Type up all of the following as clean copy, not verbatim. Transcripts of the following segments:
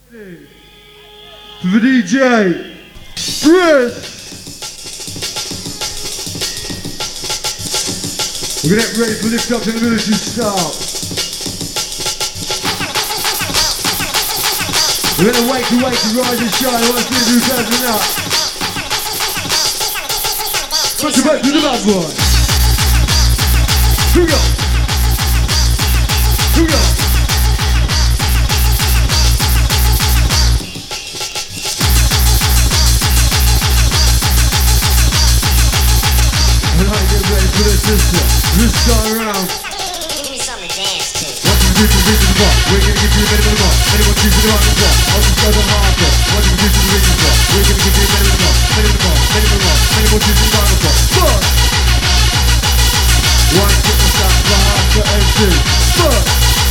For the DJ, Chris. We're gonna get ready for lift up to the military style. We're gonna wake to rise and shine. I want to see you dancing up. Put your back to the bad boy. Here we go. Here we go. Get ready for this sister. This time around. Give me something to dance to. What you do to the region bar? We're gonna give you a minute more. Anyone choosing the right bar? I'll just go to hardcore. What you do to the region bar? We're gonna give you a minute more. Anyone choosing the right bar? Fuck! One kick the start for hardcore and two. Fuck!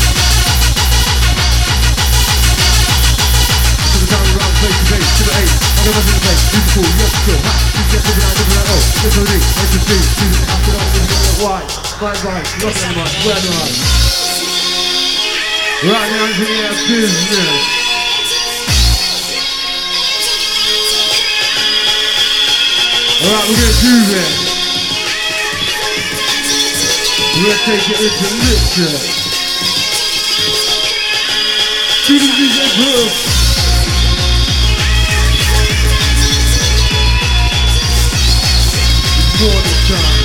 To the time around, face to face, to the eight. I'm gonna to the face. Beautiful, yes, good. Ha! You get to the night, different oh. Yes, I do. Like to see. See the after all, this is why. Bye, not anymore. Where am I? Right now, to the business. Alright, we're gonna do this. We're gonna take it into literature. Do the music group. Morning time.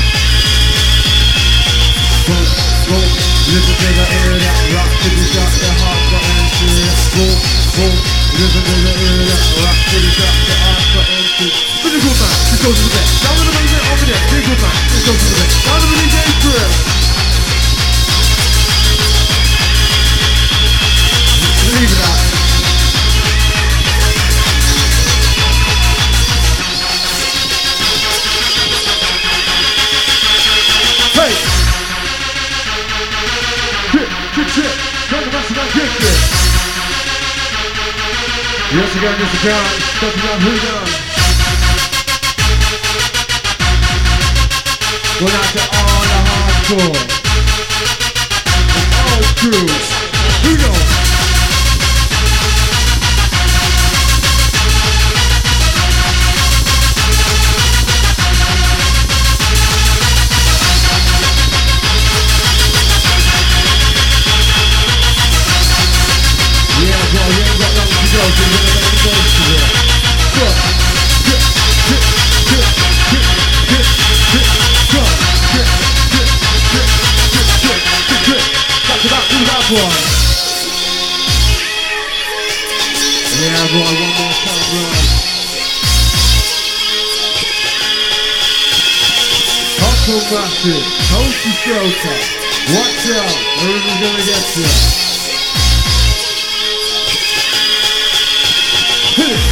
Boom, listen to the ear that rock to the shot, the heart got empty. Boom, listen to the ear that rock to the shot, the heart got empty. Physical man, this goes to the best. Down to the main over there, physical man, this goes to the best. Down to the DJ Chris. Leave it out. Hey! Kick, go to master that kick it. Yes again, this account, stepping on who down. Going out to all the hardcore. All crew. Who knows? Yeah, boy, one more time, run. Hustle massive, coast to shelter. Watch out, everyone's gonna get you. Hit it.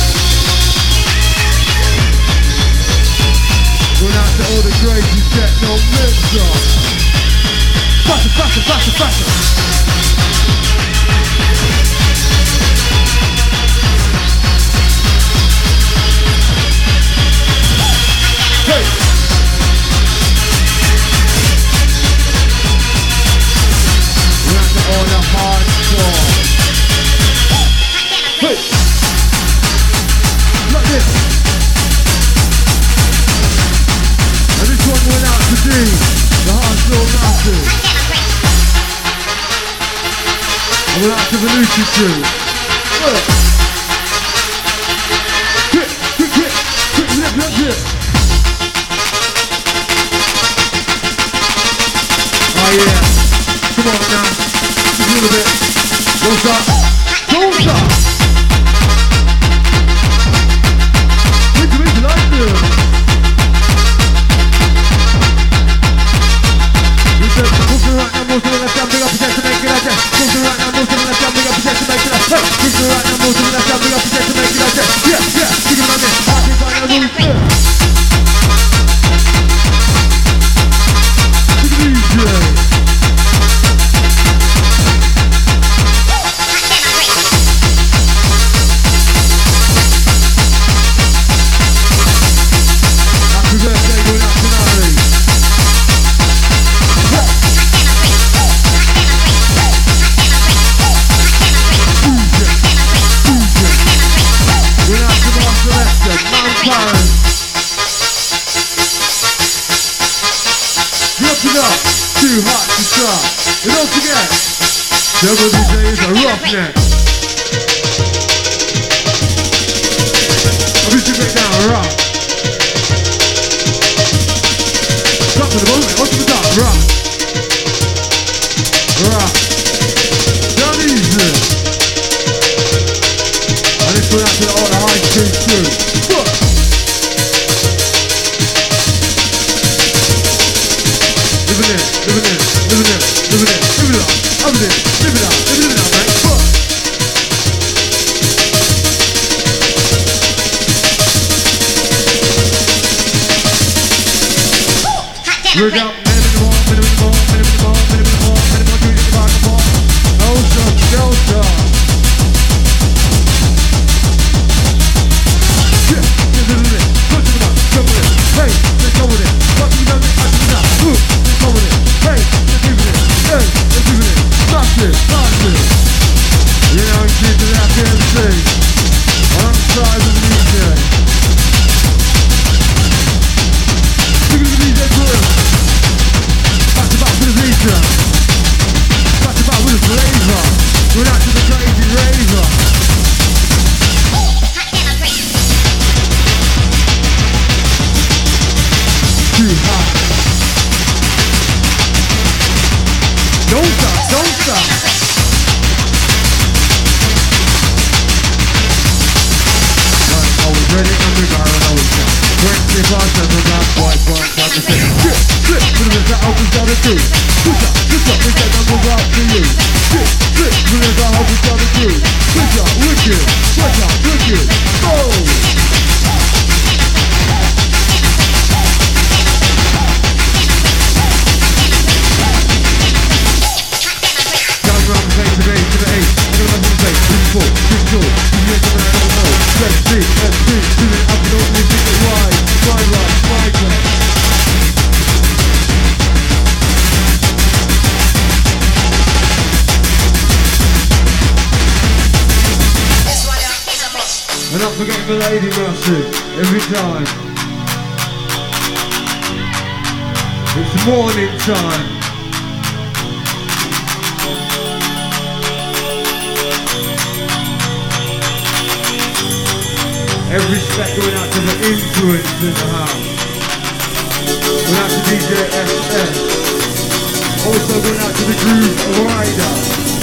Going out to all the crazy techno mix-up. Faster. Hey! We're out to all the hardcore. Hey! Like this. And this one went out to D, the hardcore massive. And we're out to the Lucy crew. Look. Quick, lip. Oh yeah, come on now, just a little bit. Don't stop. Make it like this. We said, move to the right now, move to the left, big up, protect to make it like that. Move to the right now, move to the left, big up, protect to make it like that. Move to the right now, move to the left, big up, protect to make it like that. Yeah, think about this. Happy final move. DJ. Too hot to stop. And don't forget, Double DJ is a roughneck. I'm just gonna get down rough. Drop to the bottom, up to the top, rough. Rough. Down easy. And this one out to all the high street crew. Living it, living it, living it, living it, living it up, living it, living it up, living it up, man. We're up, minute more, minute more, minute more, minute more, minute more, do the back more. No stop, no stop. Yeah, living it, touch it up, jump it, hey, let's go with it. What you done, let's do that. Let's go with it, hey, let's give it, hey, let's give it. Smash it, smash it. You know, she's the left MC. Alongside with the DJ. Look at the DJ crew. Back to back with the DJ. Back to back with the flavor. Going out to the crazy raver. Too hot. Don't stop, don't stop. I was ready and we got an old shot. 25 seconds, that's why one time to say flip, flip, put it in the open down the two. Push up, we said I'm gonna out to you. Flip, flip, put it in the open down the two. Push up, wicked, push up, wicked, go! From the face to the 8 to the 8, I'm gonna let them say, this is 4, this is 2, this is something I don't know. Let's see, do it up and over, this is wide, wide. And not forgetting the lady mercy, every time. It's morning time. Every respect going out to the influence in the house. Going out to DJ SS. Also going out to the Groove Rider.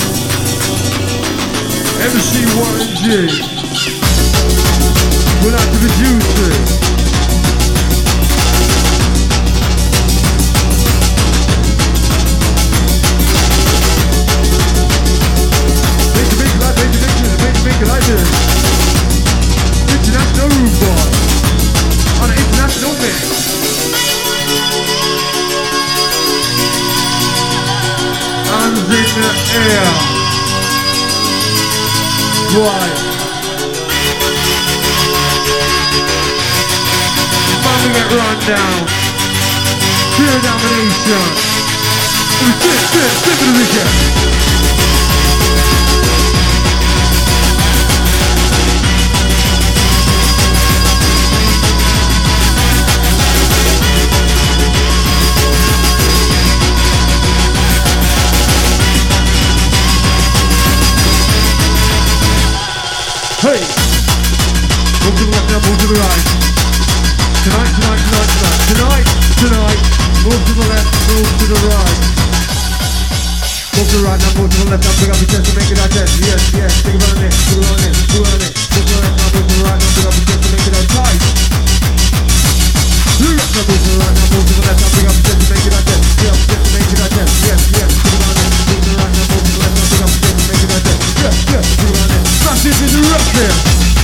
MC Warren G. Going out to the Juicy. Make it like this. International Rude Boy on an international mix. Hands in the air. Why? Mama get run down. Pure domination. Sit for the weekend. Hey! Move to the left now, move to the right. Tonight, move to the left, move to the right. Move to the right now, move to the left now, pick up your chest and make it out chest. Yes, think about it, do it on it. Move to the left now, move to the right now, pick up your chest and make it out tight. Move to the right now, move to the left now, pick up your chest and make it out chest. Yes, make it out chest. Yes, think about it. Move to the right now, move to the left now, pick up your chest and make it out chest. Yes, think about it. Massive in the rock there.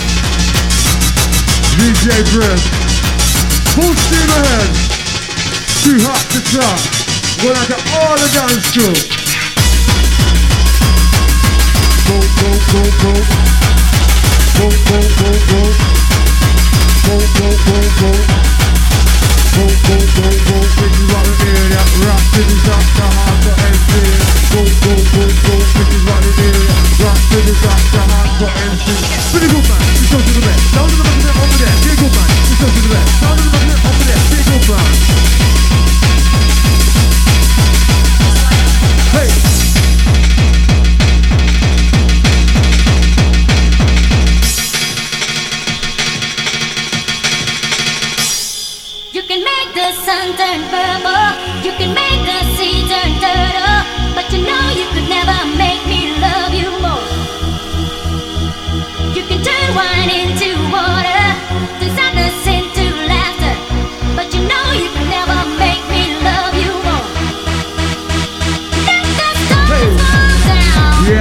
DJ Brill. Full steam ahead. Too hot to stop. Going out to all the dance crew. Go. This is what we hear, that rock to the top, the heart for MC. Go. This is what we hear, rock to the top, the heart for MC. Pretty good man, let's go to the bed. Down to the button over there, pretty good man. Let's go to the bed. Down to the button over there, pretty good man.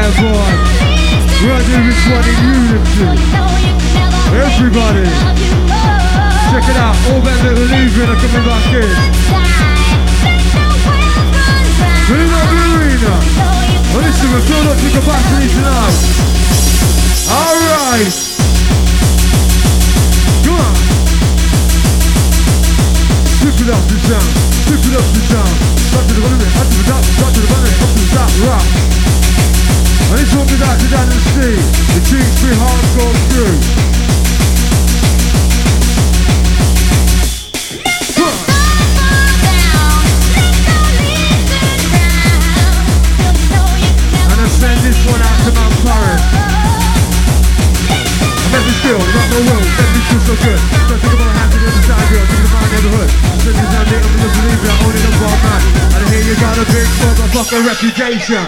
Yeah, boy. We're doing this one in unity. Everybody. Check it out. All that little leaving are coming back in. Marina. Well, listen, we're filled up to capacity tonight. Alright. Come on. Flip it up the sound. Flip it up the sound. Start to the bottom, up to the top, start to the bottom, up to the top, rock. And this one without the down and see. The cheeks be hardcore through. And I send this one out to my parents. I met this girl, not my world, let me feel so good. So think about how to go to the side girl, think about my neighborhood. Send this out there, I'm gonna believe that only the ball man. And I hear you got a big motherfucking reputation.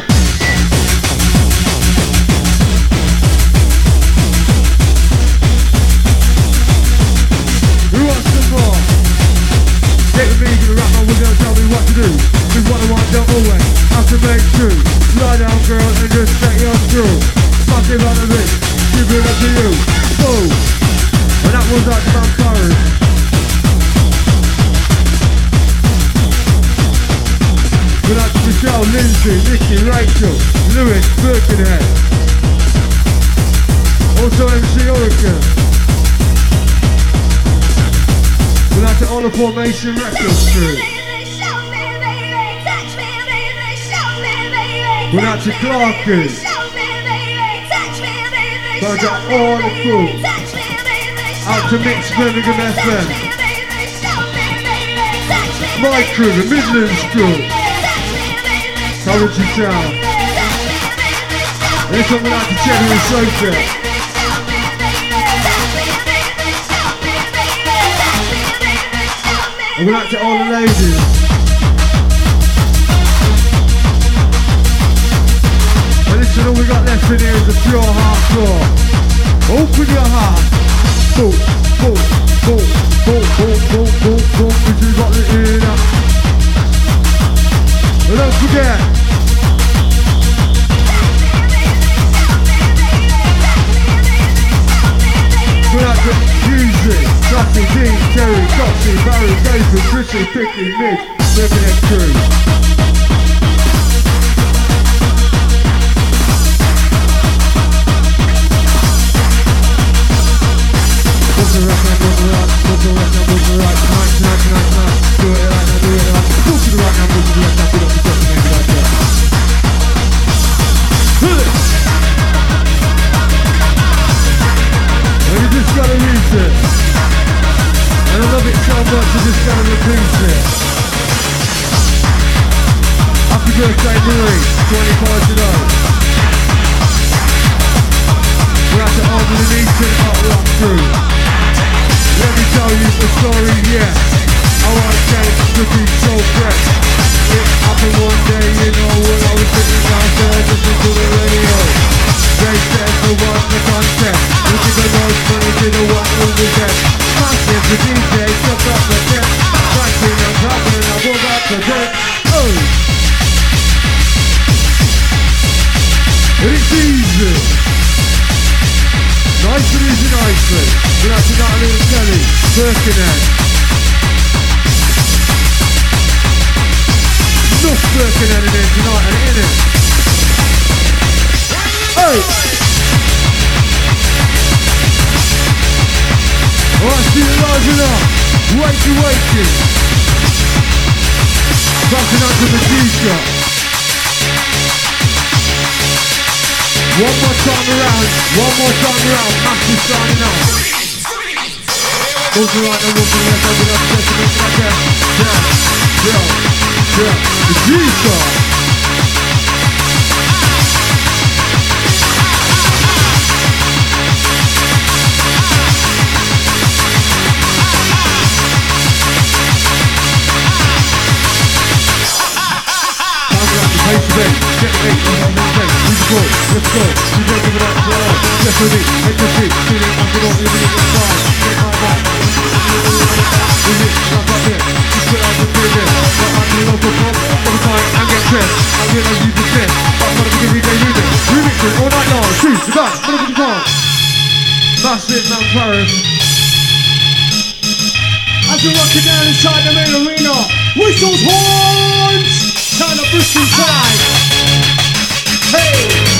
Who wants some more? Get with me, gonna rap man, we're gonna tell me what to do. This what I want, don't always have to make true. Lie down girl and just set your through. Fucking on the bitch, give it up to you. Boom! And that was out to my parents. Good out to Michelle, Lindsay, Nikki, Rachel, Lewis, Birkenhead. Also MC Hurricane. Good out to all the Formation Records crew. Good out to Clarky. Good out to all the crew. Out to Mix Birmingham FM. My crew, the Midlands crew. Coventry Town. And this one went out to Cheddar and Sophia. And went out to all the ladies. And listen, all we got left in here is the pure hardcore. Open your heart. Boom, boom, boom, boom, boom, boom, boom, boom. If you got it in up. And don't forget. Good out to music, Sassy, Dean, Terry, Doxy, Barry, David, Chrissy, Picky, Mitch, Birmingham crew. What's the rock now, what's the rock, what's the rock now, what's the rock, tonight, do it right now, do it right now, move to the right now, move to the left, now, put up the top, make it like that. And you just gotta reach it. And I love it so much, you just gotta repeat it. Happy birthday, Marie, 25 today. We're at the Army and Eaton Hot Rock crew. Let me tell you the story, yeah. I want to change to be so fresh. It happened one day, you know, when I was sitting downstairs listening to the radio. They said to watch the content. Look at the most money to the one who was dead. Massive the DJ, took up the deck. Crashing and dropping, I pulled up the deck. Oh! And it's easy. Nice and easy, nicely. Good out to Natalie and Kelly, Birkenhead. Enough Birkenhead in here tonight and in it. Hey! Alright, see you live enough. Wakey. Bouncing out to the G-shot. One more time around, massive signing up. Move to right and move to the left, open up the left, make it like that. Yeah. The G-shot. Hey today, get the eight on the day. Let's go. You don't give it up for all. Definitely, make the shit. Feeling like it all, living in the sky. Get my back. We mix it up up here, just put out the feeling. But I'm the local pop, every time I get dressed. I realise you possess, but I'm gonna be everyday living. Remix it all night long, shoot, the gun, motherfucking car. That's it, Mount Paris. As we're rocking down inside the main arena, whistles, horns, turn up Bristol time. Hey!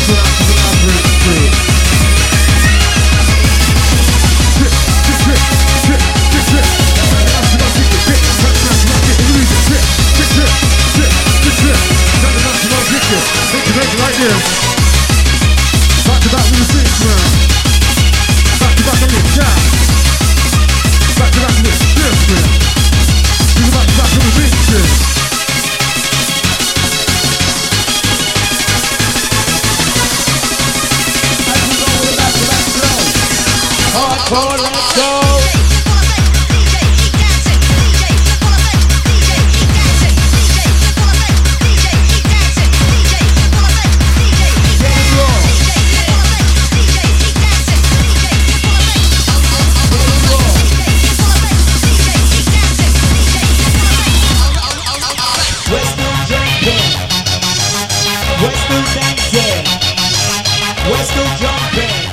Let's go. We're still jumping.